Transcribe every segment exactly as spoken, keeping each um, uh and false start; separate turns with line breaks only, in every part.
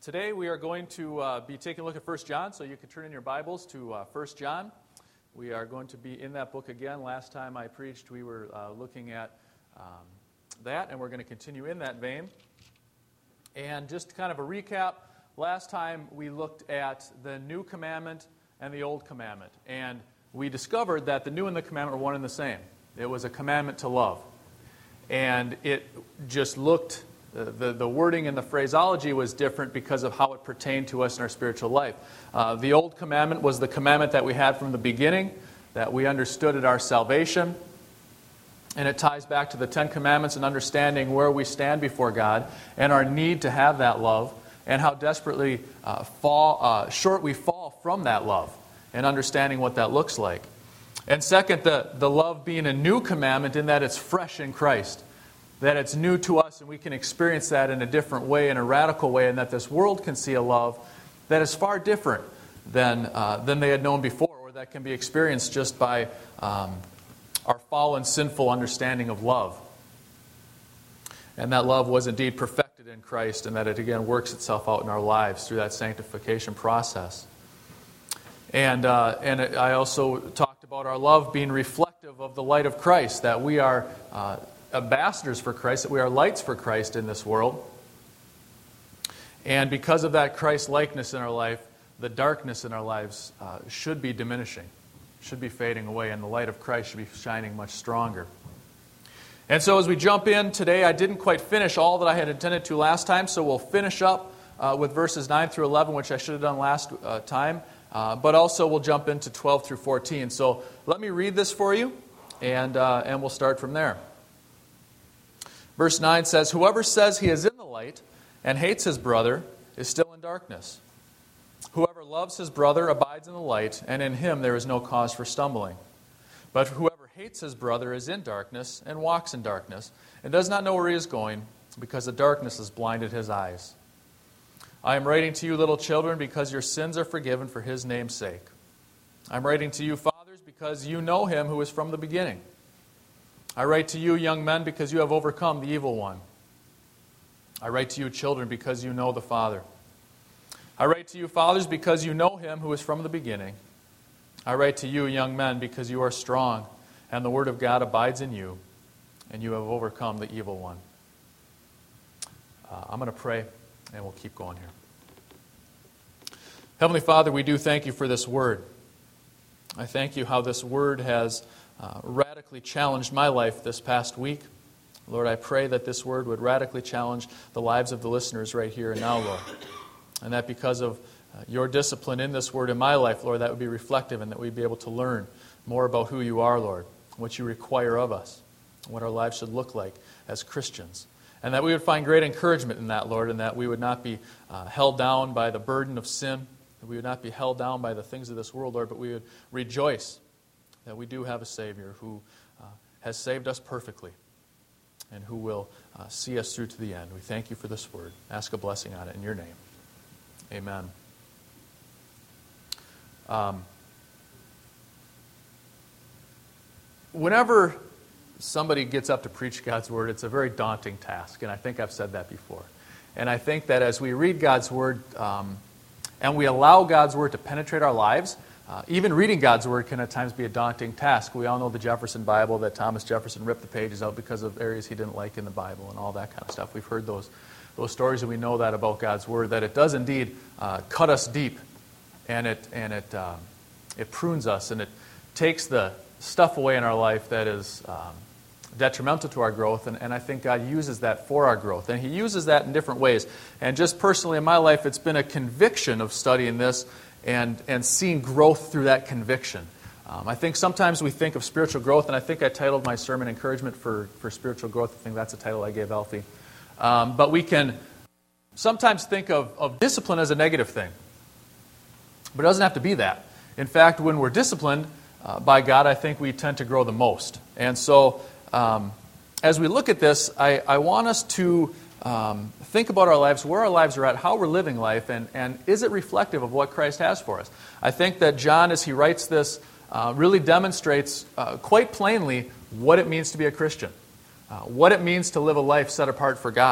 Today we are going to uh, be taking a look at First John, so you can turn in your Bibles to uh, First John. We are going to be in that book again. Last time I preached, we were uh, looking at um, that, and we're going to continue in that vein. And just kind of a recap, last time we looked at the new commandment and the old commandment, and we discovered that the new and the commandment were one and the same. It was a commandment to love, and it just looked... The, the, the wording and the phraseology was different because of how it pertained to us in our spiritual life. Uh, the old commandment was the commandment that we had from the beginning, that we understood at our salvation. And it ties back to the Ten Commandments and understanding where we stand before God and our need to have that love and how desperately uh, fall, uh, short we fall from that love and understanding what that looks like. And second, the, the love being a new commandment in that it's fresh in Christ. That it's new to us and we can experience that in a different way, in a radical way, and that this world can see a love that is far different than, uh, than they had known before, or that can be experienced just by um, our fallen, sinful understanding of love. And that love was indeed perfected in Christ, and that it again works itself out in our lives through that sanctification process. And, uh, and it, I also talked about our love being reflective of the light of Christ, that we are... Uh, ambassadors for Christ, that we are lights for Christ in this world. And because of that Christ likeness in our life, the darkness in our lives uh, should be diminishing, should be fading away, and the light of Christ should be shining much stronger. And so as we jump in today, I didn't quite finish all that I had intended to last time, so we'll finish up uh, with verses nine through eleven, which I should have done last uh, time, uh, but also we'll jump into twelve through fourteen. So let me read this for you, and uh, and we'll start from there. Verse nine says, "Whoever says he is in the light and hates his brother is still in darkness. Whoever loves his brother abides in the light, and in him there is no cause for stumbling. But whoever hates his brother is in darkness and walks in darkness, and does not know where he is going, because the darkness has blinded his eyes. I am writing to you, little children, because your sins are forgiven for his name's sake. I am writing to you, fathers, because you know him who is from the beginning. I write to you, young men, because you have overcome the evil one. I write to you, children, because you know the Father. I write to you, fathers, because you know him who is from the beginning. I write to you, young men, because you are strong, and the word of God abides in you, and you have overcome the evil one." Uh, I'm going to pray, and we'll keep going here. Heavenly Father, we do thank you for this word. I thank you how this word has Uh, radically challenged my life this past week. Lord, I pray that this word would radically challenge the lives of the listeners right here and now, Lord. And that because of uh, your discipline in this word in my life, Lord, that would be reflective and that we'd be able to learn more about who you are, Lord, what you require of us, what our lives should look like as Christians. And that we would find great encouragement in that, Lord, and that we would not be uh, held down by the burden of sin, that we would not be held down by the things of this world, Lord, but we would rejoice that we do have a Savior who uh, has saved us perfectly and who will uh, see us through to the end. We thank you for this word. Ask a blessing on it in your name. Amen. Um, whenever somebody gets up to preach God's word, it's a very daunting task, and I think I've said that before. And I think that as we read God's word um, and we allow God's word to penetrate our lives, Uh, even reading God's Word can at times be a daunting task. We all know the Jefferson Bible, that Thomas Jefferson ripped the pages out because of areas he didn't like in the Bible and all that kind of stuff. We've heard those those stories, and we know that about God's Word, that it does indeed uh, cut us deep, and it and it um, it prunes us, and it takes the stuff away in our life that is um, detrimental to our growth, and, and I think God uses that for our growth. And He uses that in different ways. And just personally in my life, it's been a conviction of studying this and, and seeing growth through that conviction. Um, I think sometimes we think of spiritual growth, and I think I titled my sermon Encouragement for, for Spiritual Growth. I think that's a title I gave Alfie. Um, but we can sometimes think of, of discipline as a negative thing. But it doesn't have to be that. In fact, when we're disciplined uh, by God, I think we tend to grow the most. And so um, as we look at this, I, I want us to um, think about our lives, where our lives are at, how we're living life, and, and is it reflective of what Christ has for us? I think that John, as he writes this, uh, really demonstrates uh, quite plainly what it means to be a Christian, uh, what it means to live a life set apart for God.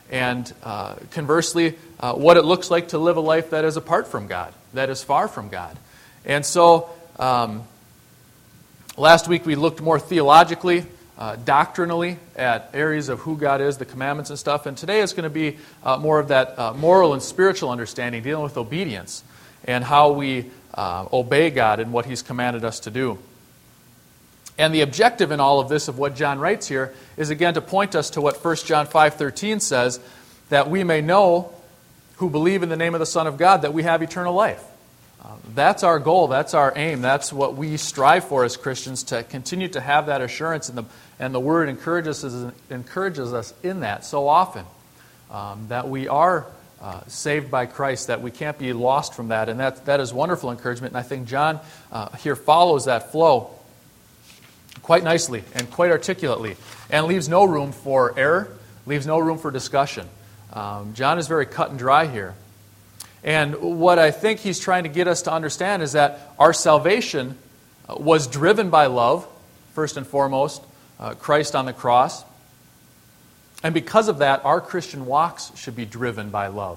and uh, conversely, uh, what it looks like to live a life that is apart from God, that is far from God. And so, um, last week we looked more theologically, uh, doctrinally, at areas of who God is, the commandments and stuff. And today is going to be uh, more of that uh, moral and spiritual understanding, dealing with obedience and how we uh, obey God and what He's commanded us to do. And the objective in all of this, of what John writes here, is again to point us to what First John five thirteen says, that we may know, who believe in the name of the Son of God, that we have eternal life. Uh, that's our goal, that's our aim, that's what we strive for as Christians, to continue to have that assurance, and the, and the Word encourages us, encourages us in that so often, um, that we are uh, saved by Christ, that we can't be lost from that, and that, that is wonderful encouragement, and I think John uh, here follows that flow quite nicely and quite articulately, and leaves no room for error, leaves no room for discussion. Um, John is very cut and dry here. And what I think he's trying to get us to understand is that our salvation was driven by love, first and foremost, uh, Christ on the cross. And because of that, our Christian walks should be driven by love.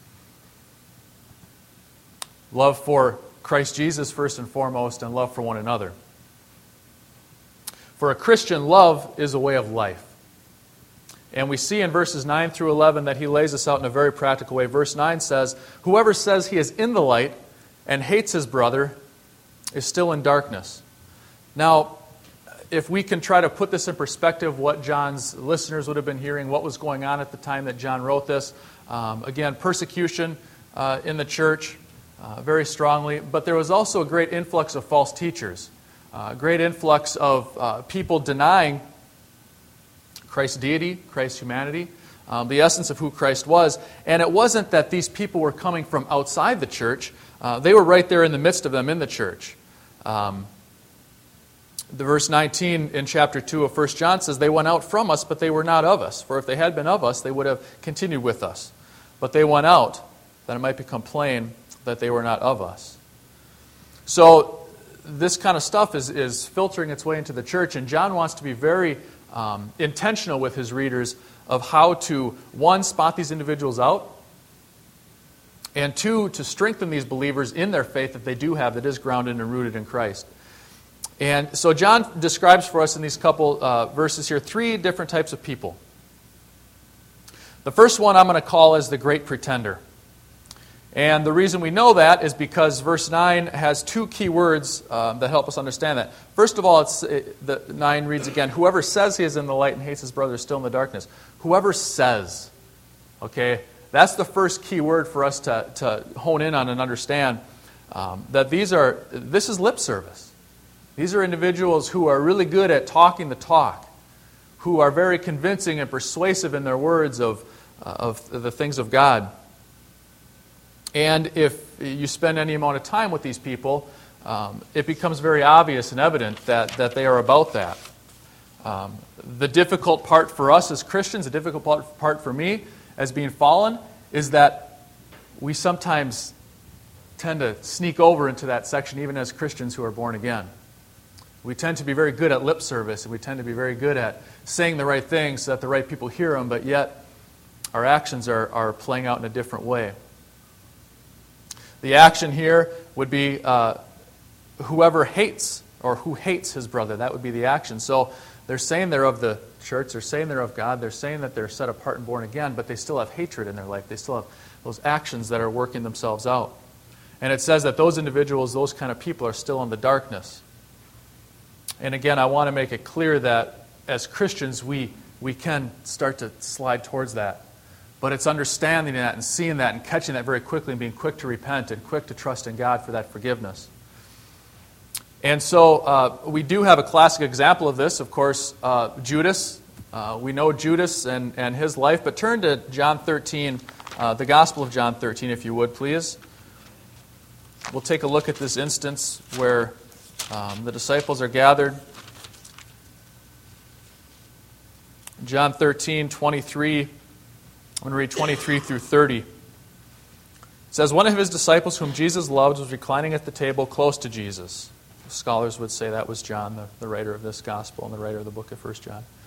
Love for Christ Jesus, first and foremost, and love for one another. For a Christian, love is a way of life. And we see in verses nine through eleven that he lays this out in a very practical way. Verse nine says, "Whoever says he is in the light and hates his brother is still in darkness." Now, if we can try to put this in perspective, what John's listeners would have been hearing, what was going on at the time that John wrote this. Um, again, persecution uh, in the church, uh, very strongly. But there was also a great influx of false teachers. A uh, great influx of uh, people denying Christ's deity, Christ's humanity, um, the essence of who Christ was. And it wasn't that these people were coming from outside the church. Uh, they were right there in the midst of them in the church. Um, the verse nineteen in chapter two of First John says, "They went out from us, but they were not of us. For if they had been of us, they would have continued with us. But they went out, that it might become plain that they were not of us." So this kind of stuff is, is filtering its way into the church, and John wants to be very um, intentional with his readers of how to, one, spot these individuals out, and two, to strengthen these believers in their faith that they do have, that is grounded and rooted in Christ. And so John describes for us in these couple uh, verses here three different types of people. The first one I'm going to call as the great pretender. And the reason we know that is because verse nine has two key words um, that help us understand that. First of all, it's, it, the nine reads again, "Whoever says he is in the light and hates his brother is still in the darkness." Whoever says. Okay? That's the first key word for us to, to hone in on and understand. Um, that these are, this is lip service. These are individuals who are really good at talking the talk, who are very convincing and persuasive in their words of, uh, of the things of God. And if you spend any amount of time with these people, um, it becomes very obvious and evident that, that they are about that. Um, the difficult part for us as Christians, the difficult part, part for me as being fallen, is that we sometimes tend to sneak over into that section even as Christians who are born again. We tend to be very good at lip service, and we tend to be very good at saying the right things so that the right people hear them, but yet our actions are, are playing out in a different way. The action here would be uh, whoever hates, or who hates his brother. That would be the action. So they're saying they're of the church, they're saying they're of God, they're saying that they're set apart and born again, but they still have hatred in their life. They still have those actions that are working themselves out. And it says that those individuals, those kind of people, are still in the darkness. And again, I want to make it clear that as Christians, we, we can start to slide towards that. But it's understanding that and seeing that and catching that very quickly and being quick to repent and quick to trust in God for that forgiveness. And so uh, we do have a classic example of this, of course, uh, Judas. Uh, we know Judas and, and his life, but turn to John thirteen, uh, the Gospel of John thirteen, if you would, please. We'll take a look at this instance where um, the disciples are gathered. John thirteen, twenty-three. I'm going to read twenty-three through thirty. It says, "One of his disciples whom Jesus loved was reclining at the table close to Jesus." Scholars would say that was John, the, the writer of this gospel and the writer of the book of First John.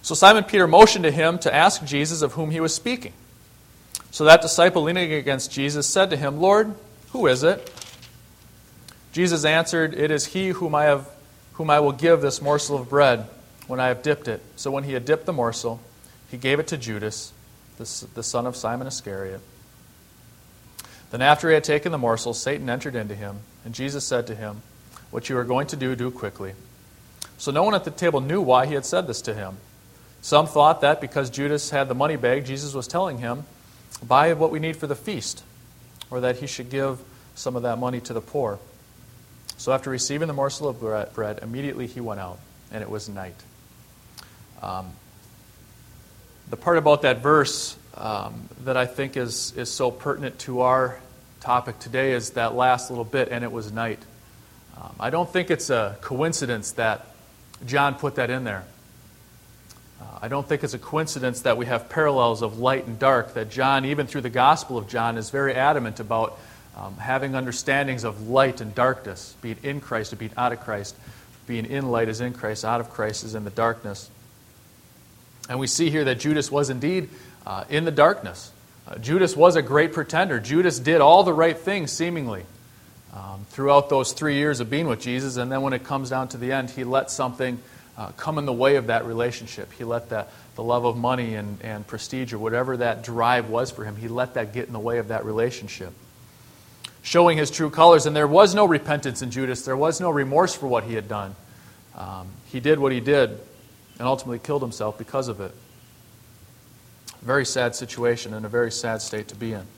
So Simon Peter motioned to him to ask Jesus of whom he was speaking. So that disciple, leaning against Jesus, said to him, Lord, who is it? Jesus answered, It is he whom I have, whom I will give this morsel of bread when I have dipped it. So when he had dipped the morsel, he gave it to Judas, the, the son of Simon Iscariot. Then after he had taken the morsel, Satan entered into him, and Jesus said to him, What you are going to do, do quickly. So no one at the table knew why he had said this to him. Some thought that because Judas had the money bag, Jesus was telling him, Buy what we need for the feast, or that he should give some of that money to the poor. So after receiving the morsel of bread, immediately he went out, and it was night. Um, the part about that verse um, that I think is, is so pertinent to our topic today is that last little bit, and it was night. Um, I don't think it's a coincidence that John put that in there. Uh, I don't think it's a coincidence that we have parallels of light and dark, that John, even through the Gospel of John, is very adamant about um, having understandings of light and darkness, being in Christ or being out of Christ. Being in light is in Christ, out of Christ is in the darkness. And we see here that Judas was indeed uh, in the darkness. Uh, Judas was a great pretender. Judas did all the right things, seemingly, um, throughout those three years of being with Jesus. And then when it comes down to the end, he let something uh, come in the way of that relationship. He let that, the love of money and, and prestige or whatever that drive was for him, he let that get in the way of that relationship, showing his true colors. And there was no repentance in Judas. There was no remorse for what he had done. Um, he did what he did and ultimately killed himself because of it. Very sad situation and a very sad state to be in.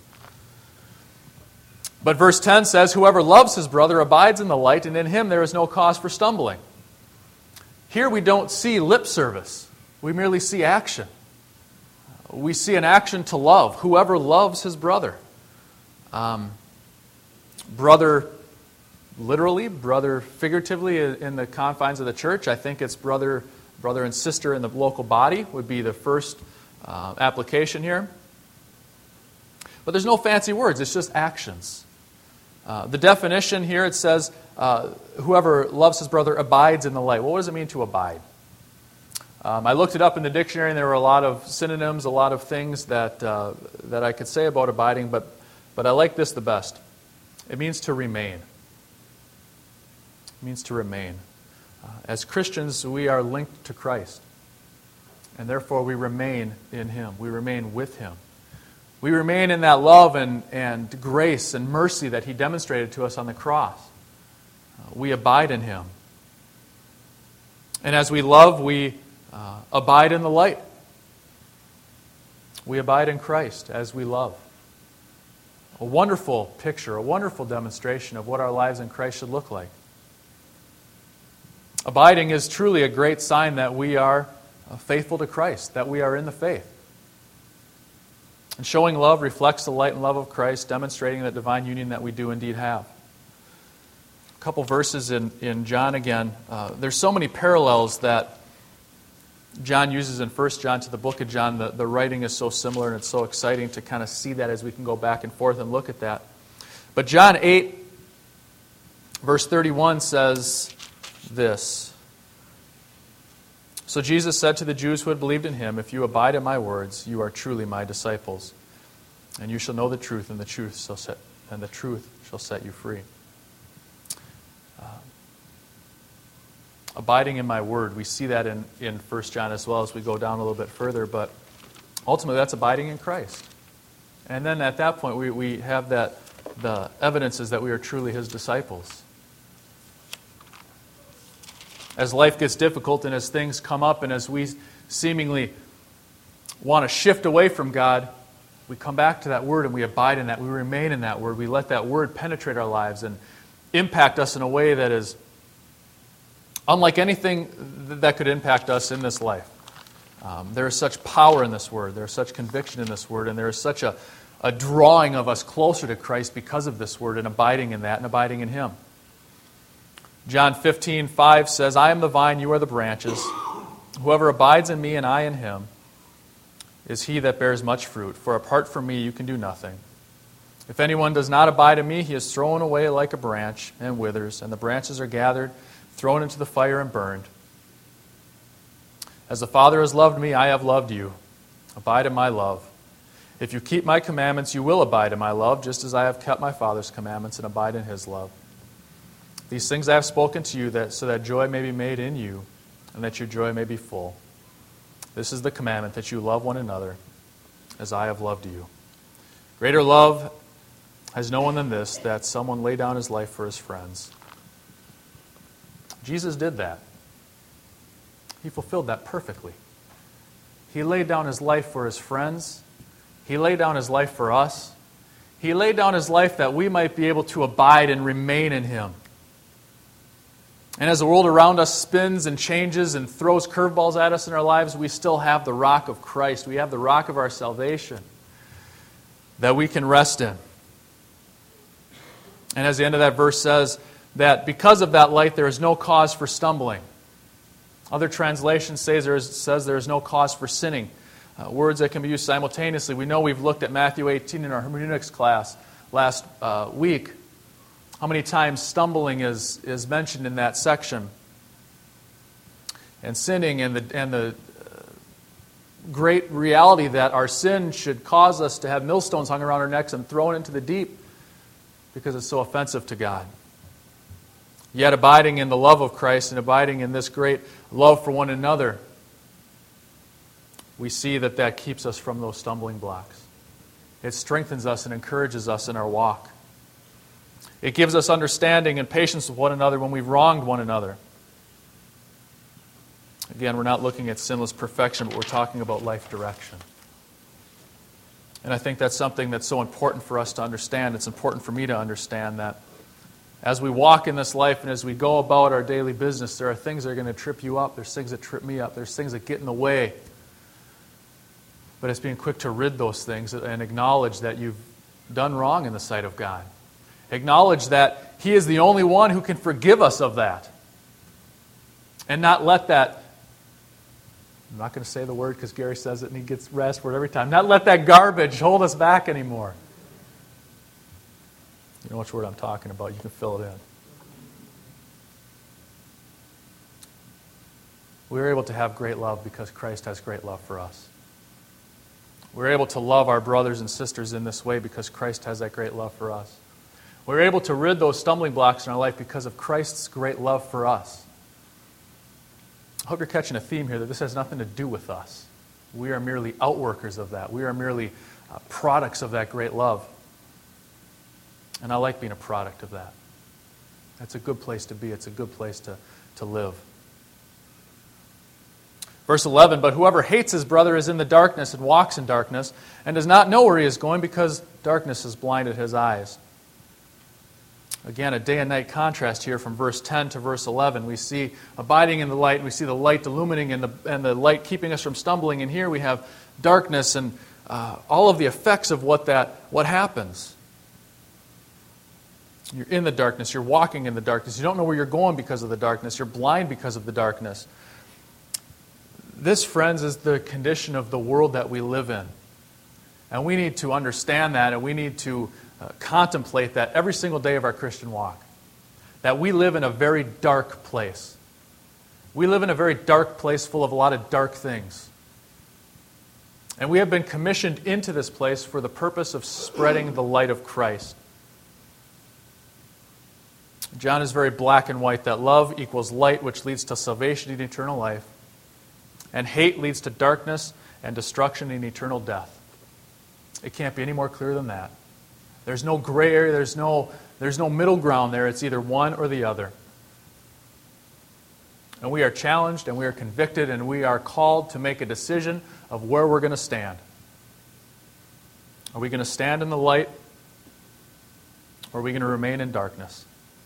But verse ten says, Whoever loves his brother abides in the light, and in him there is no cause for stumbling. Here we don't see lip service. We merely see action. We see an action to love. Whoever loves his brother. Um, brother literally, brother figuratively in the confines of the church. I think it's brother brother and sister in the local body would be the first uh, application here. But there's no fancy words. It's just actions. Uh, the definition here, it says, uh, whoever loves his brother abides in the light. Well, what does it mean to abide? Um, I looked it up in the dictionary, and there were a lot of synonyms, a lot of things that uh, that I could say about abiding, but, but I like this the best. It means to remain. It means to remain. Uh, as Christians, we are linked to Christ, and therefore we remain in Him. We remain with Him. We remain in that love and, and grace and mercy that He demonstrated to us on the cross. Uh, we abide in Him. And as we love, we uh, abide in the light. We abide in Christ as we love. A wonderful picture, a wonderful demonstration of what our lives in Christ should look like. Abiding is truly a great sign that we are faithful to Christ, that we are in the faith. And showing love reflects the light and love of Christ, demonstrating that divine union that we do indeed have. A couple verses in, in John again. Uh, there's so many parallels that John uses in First John to the book of John. The, the writing is so similar, and it's so exciting to kind of see that as we can go back and forth and look at that. But John eight, verse thirty-one says this. So Jesus said to the Jews who had believed in Him, If you abide in my words, you are truly my disciples, and you shall know the truth, and the truth shall set, and the truth shall set you free. Uh, abiding in my word, we see that in, in First John as well as we go down a little bit further, but ultimately that's abiding in Christ. And then at that point we, we have that the evidences that we are truly His disciples. As life gets difficult and as things come up and as we seemingly want to shift away from God, we come back to that Word and we abide in that. We remain in that Word. We let that Word penetrate our lives and impact us in a way that is unlike anything that could impact us in this life. Um, there is such power in this Word. There is such conviction in this Word. And there is such a, a drawing of us closer to Christ because of this Word and abiding in that and abiding in Him. John fifteen five says, I am the vine, you are the branches. Whoever abides in me and I in him is he that bears much fruit. For apart from me you can do nothing. If anyone does not abide in me, he is thrown away like a branch and withers, and the branches are gathered, thrown into the fire and burned. As the Father has loved me, I have loved you. Abide in my love. If you keep my commandments, you will abide in my love, just as I have kept my Father's commandments and abide in his love. These things I have spoken to you, that so that joy may be made in you, and that your joy may be full. This is the commandment, that you love one another, as I have loved you. Greater love has no one than this, that someone lay down his life for his friends. Jesus did that. He fulfilled that perfectly. He laid down his life for his friends. He laid down his life for us. He laid down his life that we might be able to abide and remain in him. And as the world around us spins and changes and throws curveballs at us in our lives, we still have the rock of Christ. We have the rock of our salvation that we can rest in. And as the end of that verse says, that because of that light, there is no cause for stumbling. Other translations say there is, says there is no cause for sinning. Uh, words that can be used simultaneously. We know we've looked at Matthew eighteen in our hermeneutics class last uh, week. How many times stumbling is, is mentioned in that section. And sinning and the, and the uh, great reality that our sin should cause us to have millstones hung around our necks and thrown into the deep because it's so offensive to God. Yet abiding in the love of Christ and abiding in this great love for one another, we see that that keeps us from those stumbling blocks. It strengthens us and encourages us in our walk. It gives us understanding and patience with one another when we've wronged one another. Again, we're not looking at sinless perfection, but we're talking about life direction. And I think that's something that's so important for us to understand. It's important for me to understand that as we walk in this life and as we go about our daily business, there are things that are going to trip you up. There's things that trip me up. There's things that get in the way. But it's being quick to rid those things and acknowledge that you've done wrong in the sight of God. Acknowledge that He is the only one who can forgive us of that. And not let that, I'm not going to say the word because Gary says it and he gets rest for it every time, not let that garbage hold us back anymore. You know which word I'm talking about. You can fill it in. We're able to have great love because Christ has great love for us. We're able to love our brothers and sisters in this way because Christ has that great love for us. We're able to rid those stumbling blocks in our life because of Christ's great love for us. I hope you're catching a theme here that this has nothing to do with us. We are merely outworkers of that. We are merely uh, products of that great love. And I like being a product of that. That's a good place to be. It's a good place to, to live. Verse eleven, but whoever hates his brother is in the darkness and walks in darkness and does not know where he is going because darkness has blinded his eyes. Again, a day and night contrast here from verse ten to verse eleven. We see abiding in the light, and we see the light illuminating and the, and the light keeping us from stumbling. And here we have darkness and uh, all of the effects of what that what happens. You're in the darkness. You're walking in the darkness. You don't know where you're going because of the darkness. You're blind because of the darkness. This, friends, is the condition of the world that we live in. And we need to understand that, and we need to uh, contemplate that every single day of our Christian walk. That we live in a very dark place. We live in a very dark place full of a lot of dark things. And we have been commissioned into this place for the purpose of spreading the light of Christ. John is very black and white, that love equals light, which leads to salvation and eternal life. And hate leads to darkness and destruction and eternal death. It can't be any more clear than that. There's no gray area, there's no, there's no middle ground there. It's either one or the other. And we are challenged and we are convicted and we are called to make a decision of where we're going to stand. Are we going to stand in the light or are we going to remain in darkness?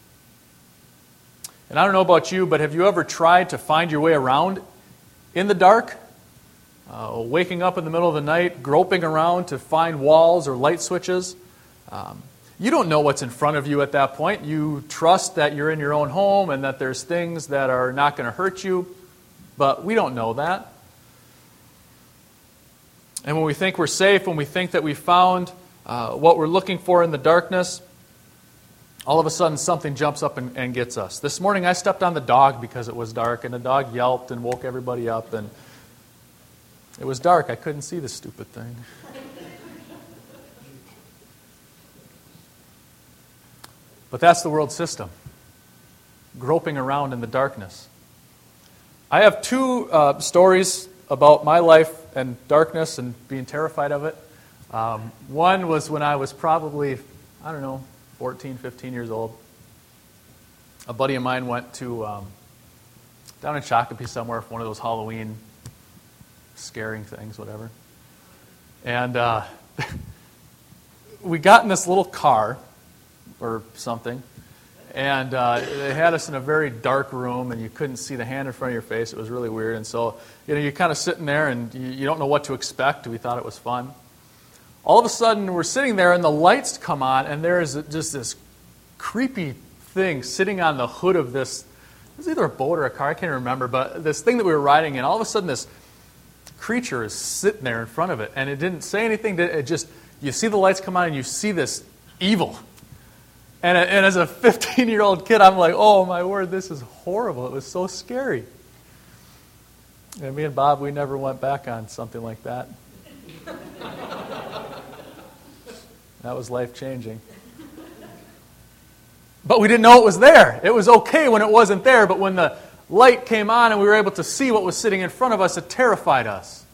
And I don't know about you, but have you ever tried to find your way around in the dark? Uh, waking up in the middle of the night, groping around to find walls or light switches. Um, you don't know what's in front of you at that point. You trust that you're in your own home and that there's things that are not going to hurt you, but we don't know that. And when we think we're safe, when we think that we found uh, what we're looking for in the darkness, all of a sudden something jumps up and, and gets us. This morning I stepped on the dog because it was dark, and the dog yelped and woke everybody up, and It was dark. I couldn't see this stupid thing. But that's the world system, groping around in the darkness. I have two uh, stories about my life and darkness and being terrified of it. Um, one was when I was probably, I don't know, fourteen, fifteen years old. A buddy of mine went to, um, down in Shakopee somewhere, for one of those Halloween scaring things, whatever. And uh, we got in this little car or something, and uh, they had us in a very dark room, and you couldn't see the hand in front of your face. It was really weird. And so, you know, you're kind of sitting there, and you, you don't know what to expect. We thought it was fun. All of a sudden, we're sitting there, and the lights come on, and there is just this creepy thing sitting on the hood of this. It was either a boat or a car, I can't remember, but this thing that we were riding in, all of a sudden this creature is sitting there in front of it, and it didn't say anything. It just, you see the lights come on, and you see this evil. And, and as a fifteen-year-old kid, I'm like, oh, my word, this is horrible. It was so scary. And me and Bob, we never went back on something like that. That was life-changing. But we didn't know it was there. It was okay when it wasn't there, but when the light came on and we were able to see what was sitting in front of us, it terrified us.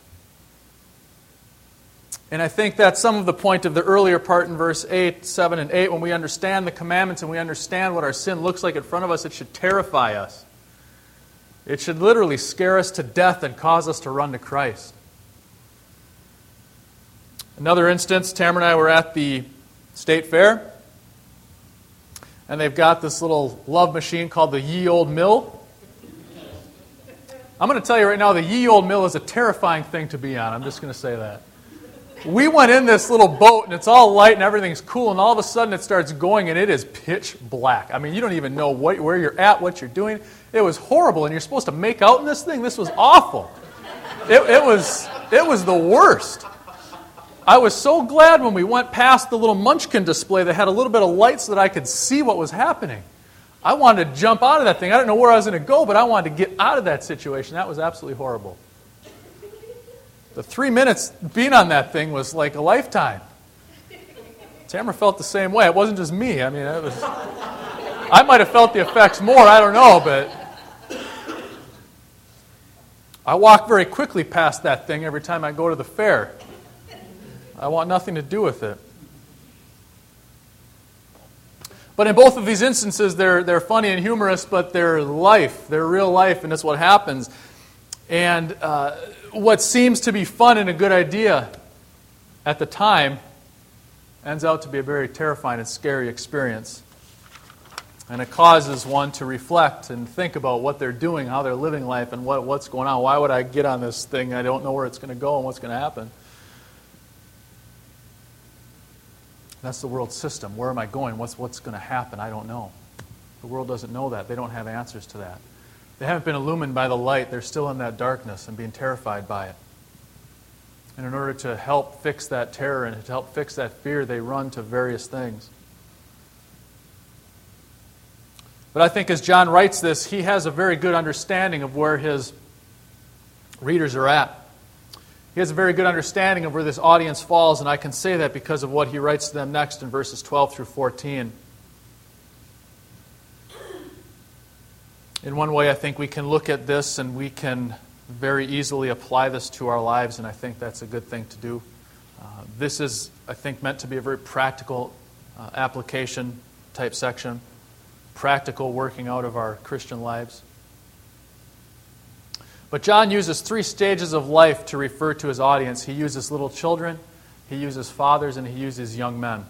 And I think that's some of the point of the earlier part in verse eight, seven, and eight. When we understand the commandments and we understand what our sin looks like in front of us, it should terrify us. It should literally scare us to death and cause us to run to Christ. Another instance, Tamara and I were at the state fair, and they've got this little love machine called the Ye Old Mill. I'm going to tell you right now, the Ye Old Mill is a terrifying thing to be on. I'm just going to say that. We went in this little boat, and it's all light, and everything's cool, and all of a sudden it starts going, and it is pitch black. I mean, you don't even know what, where you're at, what you're doing. It was horrible, and you're supposed to make out in this thing. This was awful. It, it was, it was the worst. I was so glad when we went past the little Munchkin display that had a little bit of light so that I could see what was happening. I wanted to jump out of that thing. I didn't know where I was going to go, but I wanted to get out of that situation. That was absolutely horrible. The three minutes being on that thing was like a lifetime. Tamara felt the same way. It wasn't just me. I mean, it was. I might have felt the effects more. I don't know, but I walk very quickly past that thing every time I go to the fair. I want nothing to do with it. But in both of these instances, they're, they're funny and humorous, but they're life. They're real life, and it's what happens. And uh, what seems to be fun and a good idea at the time ends out to be a very terrifying and scary experience. And it causes one to reflect and think about what they're doing, how they're living life, and what, what's going on. Why would I get on this thing? I don't know where it's going to go and what's going to happen. That's the world system. Where am I going? What's, what's going to happen? I don't know. The world doesn't know that. They don't have answers to that. They haven't been illumined by the light. They're still in that darkness and being terrified by it. And in order to help fix that terror and to help fix that fear, they run to various things. But I think as John writes this, he has a very good understanding of where his readers are at. He has a very good understanding of where this audience falls, and I can say that because of what he writes to them next in verses twelve through fourteen. In one way, I think we can look at this and we can very easily apply this to our lives, and I think that's a good thing to do. Uh, this is, I think, meant to be a very practical uh, application type section, practical working out of our Christian lives. But John uses three stages of life to refer to his audience. He uses little children, he uses fathers, and he uses young men.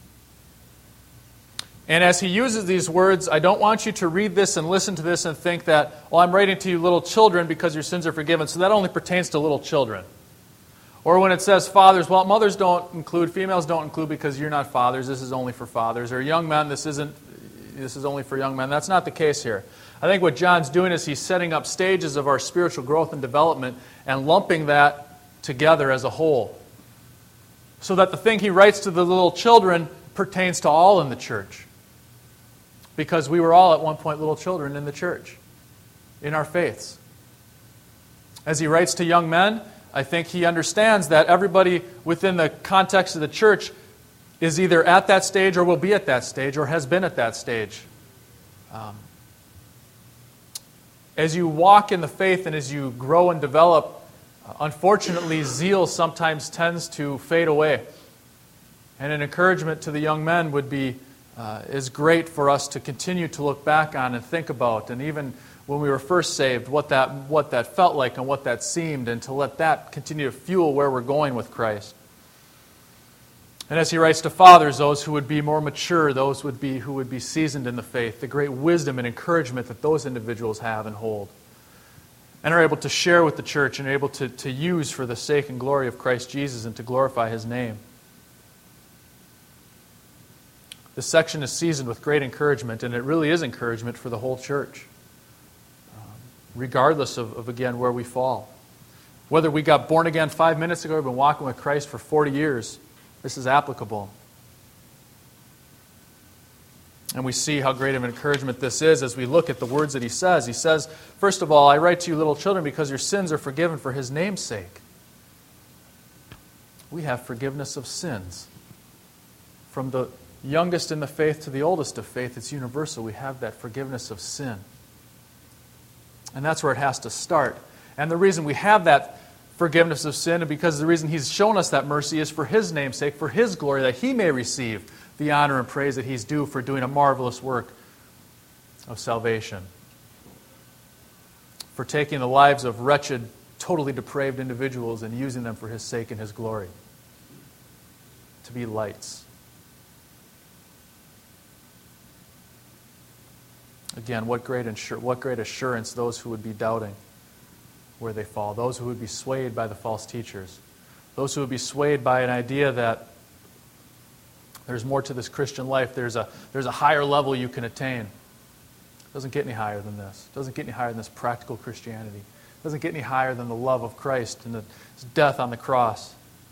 And as he uses these words, I don't want you to read this and listen to this and think that, well, I'm writing to you little children because your sins are forgiven, so that only pertains to little children. Or when it says fathers, well, mothers don't include, females don't include because you're not fathers, this is only for fathers. Or young men, this isn't, this is only for young men. That's not the case here. I think what John's doing is he's setting up stages of our spiritual growth and development and lumping that together as a whole. So that the thing he writes to the little children pertains to all in the church. Because we were all at one point little children in the church, in our faiths. As he writes to young men, I think he understands that everybody within the context of the church is either at that stage or will be at that stage or has been at that stage. Um, as you walk in the faith and as you grow and develop, uh, unfortunately, zeal sometimes tends to fade away. And an encouragement to the young men would be, uh, is great for us to continue to look back on and think about, and even when we were first saved, what that, what that felt like and what that seemed, and to let that continue to fuel where we're going with Christ. And as he writes to fathers, those who would be more mature, those would be, who would be seasoned in the faith, the great wisdom and encouragement that those individuals have and hold, and are able to share with the church and are able to, to use for the sake and glory of Christ Jesus and to glorify His name. This section is seasoned with great encouragement, and it really is encouragement for the whole church, um, regardless of, of, again, where we fall. Whether we got born again five minutes ago or been walking with Christ for forty years, this is applicable. And we see how great of an encouragement this is as we look at the words that he says. He says, first of all, I write to you little children because your sins are forgiven for His name's sake. We have forgiveness of sins. From the youngest in the faith to the oldest of faith, it's universal. We have that forgiveness of sin. And that's where it has to start. And the reason we have that forgiveness of sin, and because the reason He's shown us that mercy, is for His name's sake, for His glory, that He may receive the honor and praise that He's due for doing a marvelous work of salvation. For taking the lives of wretched, totally depraved individuals and using them for His sake and His glory. To be lights. Again, what great insur- what great assurance those who would be doubting where they fall, those who would be swayed by the false teachers, those who would be swayed by an idea that there's more to this Christian life, there's a, there's a higher level you can attain. It doesn't get any higher than this. It doesn't get any higher than this practical Christianity. It doesn't get any higher than the love of Christ and His death on the cross.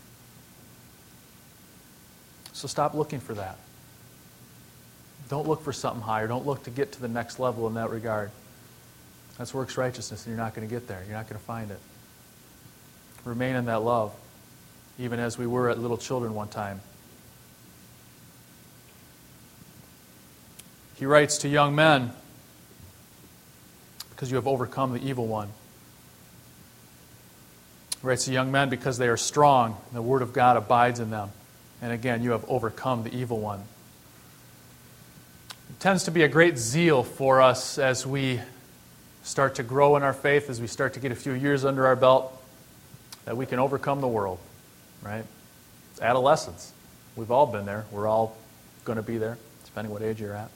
So stop looking for that. Don't look for something higher. Don't look to get to the next level in that regard. That's works righteousness, and you're not going to get there. You're not going to find it. Remain in that love, even as we were at little children one time. He writes to young men, because you have overcome the evil one. He writes to young men because they are strong, and the Word of God abides in them. And again, you have overcome the evil one. It tends to be a great zeal for us as we start to grow in our faith, as we start to get a few years under our belt, that we can overcome the world, right? It's adolescence. We've all been there. We're all going to be there, depending what age you're at.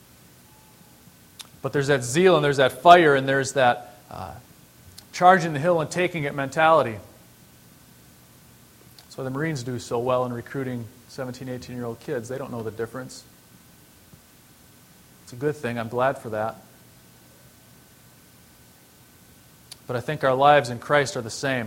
But there's that zeal and there's that fire and there's that uh, charging the hill and taking it mentality. That's why the Marines do so well in recruiting seventeen, eighteen-year-old kids. They don't know the difference. It's a good thing. I'm glad for that. But I think our lives in Christ are the same.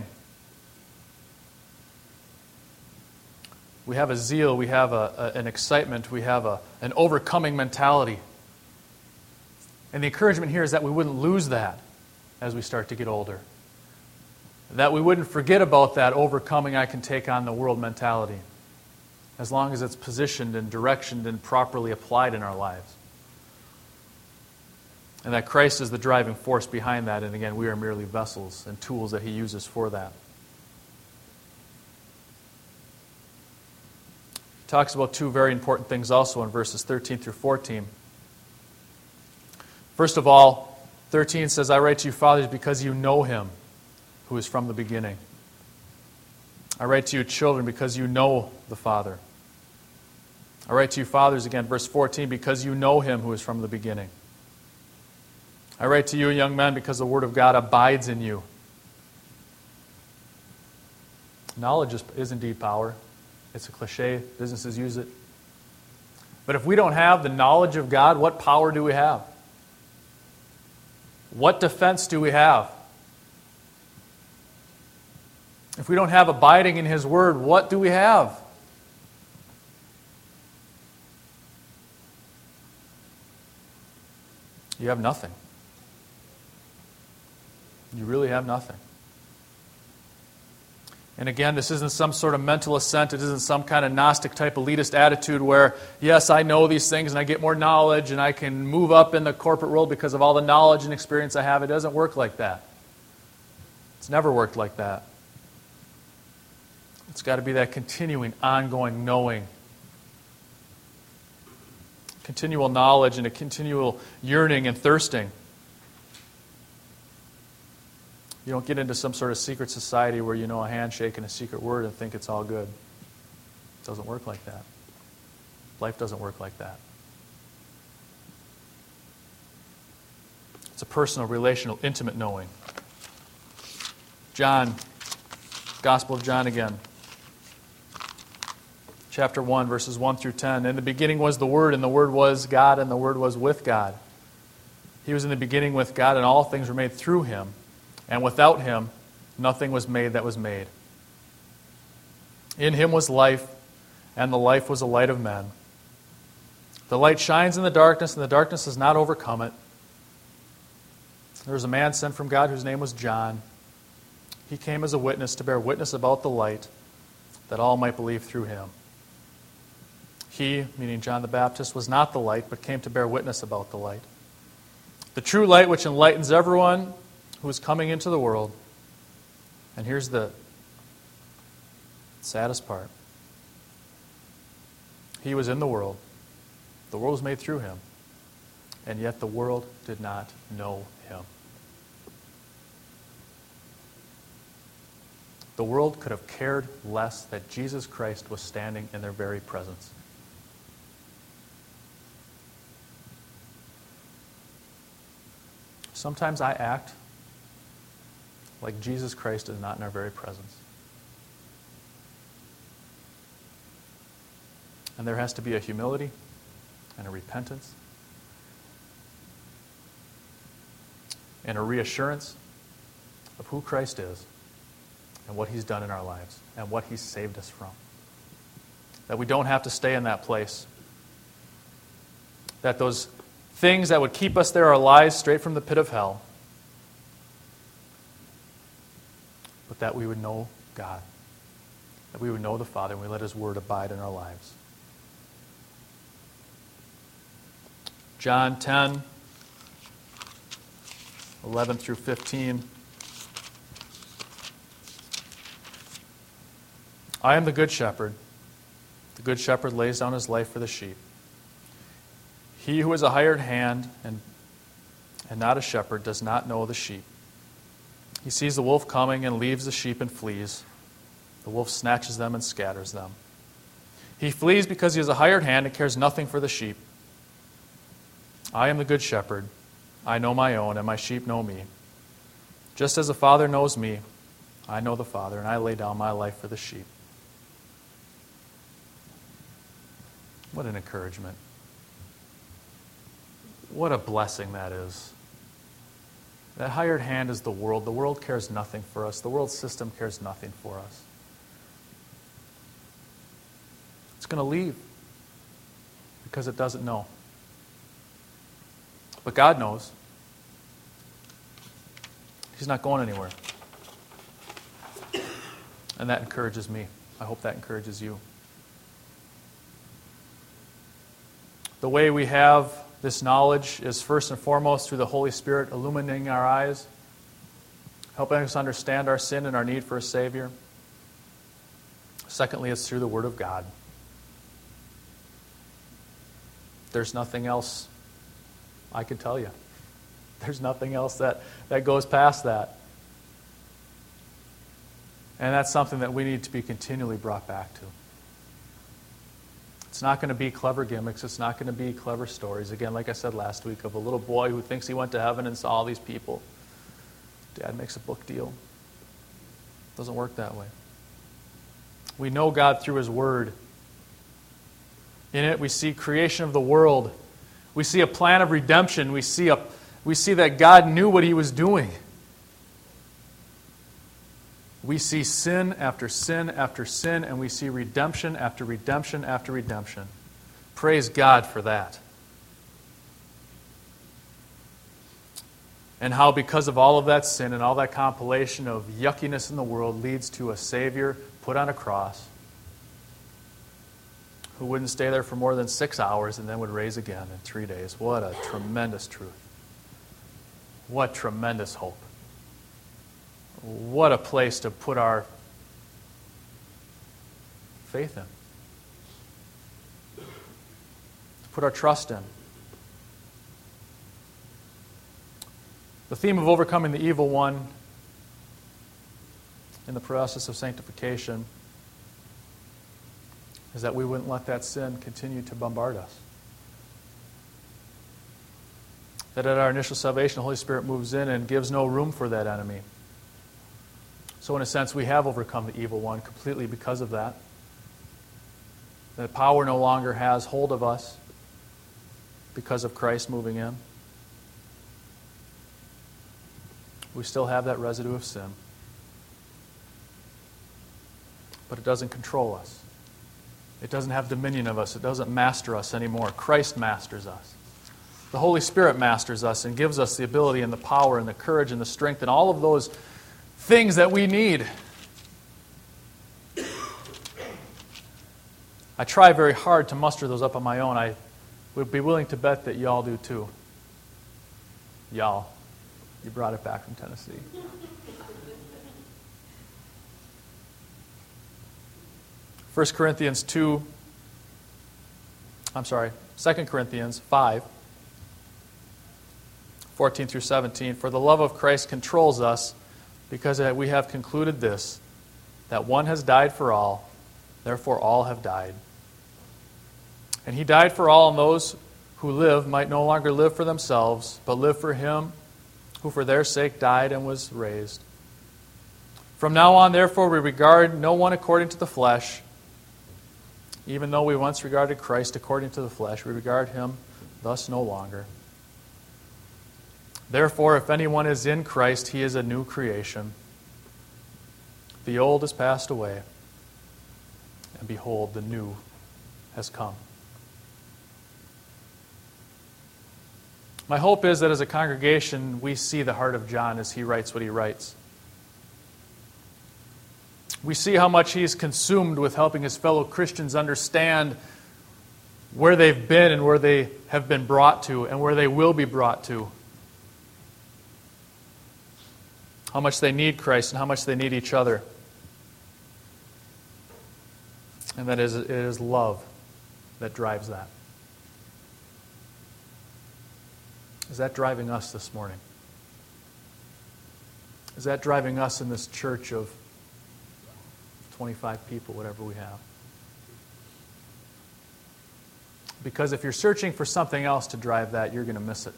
We have a zeal, we have a, a, an excitement, we have a, an overcoming mentality. And the encouragement here is that we wouldn't lose that as we start to get older. That we wouldn't forget about that overcoming, I can take on the world mentality, as long as it's positioned and directioned and properly applied in our lives. And that Christ is the driving force behind that, and again, we are merely vessels and tools that He uses for that. He talks about two very important things also in verses thirteen through fourteen. First of all, thirteen says, I write to you, fathers, because you know Him who is from the beginning. I write to you, children, because you know the Father. I write to you, fathers, again, verse fourteen, because you know Him who is from the beginning. I write to you, young men, because the Word of God abides in you. Knowledge is, is indeed power. It's a cliche. Businesses use it. But if we don't have the knowledge of God, what power do we have? What defense do we have? If we don't have abiding in His Word, what do we have? You have nothing. You really have nothing. And again, this isn't some sort of mental assent. It isn't some kind of Gnostic type elitist attitude where, yes, I know these things and I get more knowledge and I can move up in the corporate world because of all the knowledge and experience I have. It doesn't work like that. It's never worked like that. It's got to be that continuing, ongoing knowing. Continual knowledge and a continual yearning and thirsting. You don't get into some sort of secret society where you know a handshake and a secret word and think it's all good. It doesn't work like that. Life doesn't work like that. It's a personal, relational, intimate knowing. John, Gospel of John again. Chapter one, verses one through ten. In the beginning was the Word, and the Word was God, and the Word was with God. He was in the beginning with God, and all things were made through Him. And without Him, nothing was made that was made. In Him was life, and the life was the light of men. The light shines in the darkness, and the darkness has not overcome it. There was a man sent from God whose name was John. He came as a witness to bear witness about the light, that all might believe through him. He, meaning John the Baptist, was not the light, but came to bear witness about the light. The true light which enlightens everyone who is coming into the world. And here's the saddest part. He was in the world. The world was made through him. And yet the world did not know him. The world could have cared less that Jesus Christ was standing in their very presence. Sometimes I act like Jesus Christ is not in our very presence. And there has to be a humility and a repentance and a reassurance of who Christ is and what He's done in our lives and what He's saved us from. That we don't have to stay in that place. That those things that would keep us there are lies straight from the pit of hell. But that we would know God. That we would know the Father and we let His Word abide in our lives. John ten, eleven through fifteen. I am the good shepherd. The good shepherd lays down his life for the sheep. He who is a hired hand and, and not a shepherd does not know the sheep. He sees the wolf coming and leaves the sheep and flees. The wolf snatches them and scatters them. He flees because he is a hired hand and cares nothing for the sheep. I am the good shepherd. I know my own, and my sheep know me. Just as the Father knows me, I know the Father, and I lay down my life for the sheep. What an encouragement. What a blessing that is. That hired hand is the world. The world cares nothing for us. The world system cares nothing for us. It's going to leave because it doesn't know. But God knows. He's not going anywhere. And that encourages me. I hope that encourages you. The way we have this knowledge is first and foremost through the Holy Spirit illuminating our eyes, helping us understand our sin and our need for a Savior. Secondly, it's through the Word of God. There's nothing else I could tell you. There's nothing else that, that goes past that. And that's something that we need to be continually brought back to. It's not going to be clever gimmicks. It's not going to be clever stories. Again, like I said last week, of a little boy who thinks he went to heaven and saw all these people. Dad makes a book deal. It doesn't work that way. We know God through His Word. In it, we see creation of the world. We see a plan of redemption. We see a, we see that God knew what He was doing. We see sin after sin after sin, and we see redemption after redemption after redemption. Praise God for that. and how because of all of that sin and all that compilation of yuckiness in the world leads to a Savior put on a cross who wouldn't stay there for more than six hours and then would raise again in three days. What a tremendous truth. What tremendous hope. What a place to put our faith in. To put our trust in. The theme of overcoming the evil one in the process of sanctification is that we wouldn't let that sin continue to bombard us. That at our initial salvation, the Holy Spirit moves in and gives no room for that enemy. So in a sense, we have overcome the evil one completely because of that. That power no longer has hold of us because of Christ moving in. We still have that residue of sin. But it doesn't control us. It doesn't have dominion of us. It doesn't master us anymore. Christ masters us. The Holy Spirit masters us and gives us the ability and the power and the courage and the strength and all of those things that we need. I try very hard to muster those up on my own. I would be willing to bet that y'all do too. Y'all. You brought it back from Tennessee. First Corinthians two, I'm sorry, Second Corinthians five, fourteen through seventeen. For the love of Christ controls us, because we have concluded this, that one has died for all, therefore all have died. And he died for all, and those who live might no longer live for themselves, but live for him who for their sake died and was raised. From now on, therefore, we regard no one according to the flesh. Even though we once regarded Christ according to the flesh, we regard him thus no longer. Therefore, if anyone is in Christ, he is a new creation. The old has passed away, and behold, the new has come. My hope is that as a congregation, we see the heart of John as he writes what he writes. We see how much he's consumed with helping his fellow Christians understand where they've been and where they have been brought to and where they will be brought to. How much they need Christ and how much they need each other. And that is, it is love that drives that. Is that driving us this morning? Is that driving us in this church of twenty-five people, whatever we have? Because if you're searching for something else to drive that, you're going to miss it.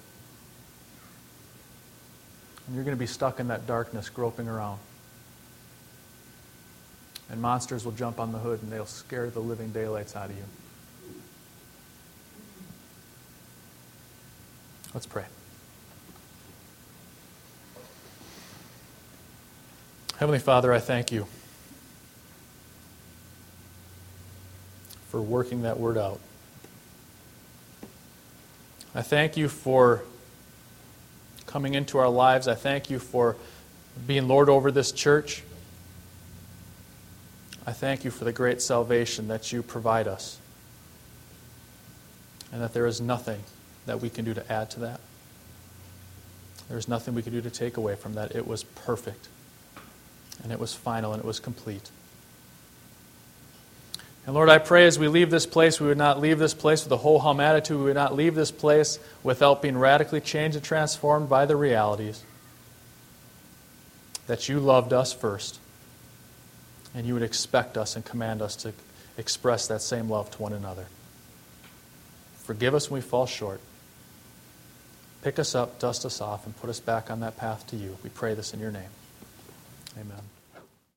And you're going to be stuck in that darkness, groping around. And monsters will jump on the hood and they'll scare the living daylights out of you. Let's pray. Heavenly Father, I thank you for working that word out. I thank you for coming into our lives. I thank you for being Lord over this church. I thank you for the great salvation that you provide us, and that there is nothing that we can do to add to that. There is nothing we can do to take away from that. It was perfect, and it was final, and it was complete. And Lord, I pray as we leave this place, we would not leave this place with a ho-hum attitude. We would not leave this place without being radically changed and transformed by the realities that you loved us first, and you would expect us and command us to express that same love to one another. Forgive us when we fall short. Pick us up, dust us off, and put us back on that path to you. We pray this in your name. Amen.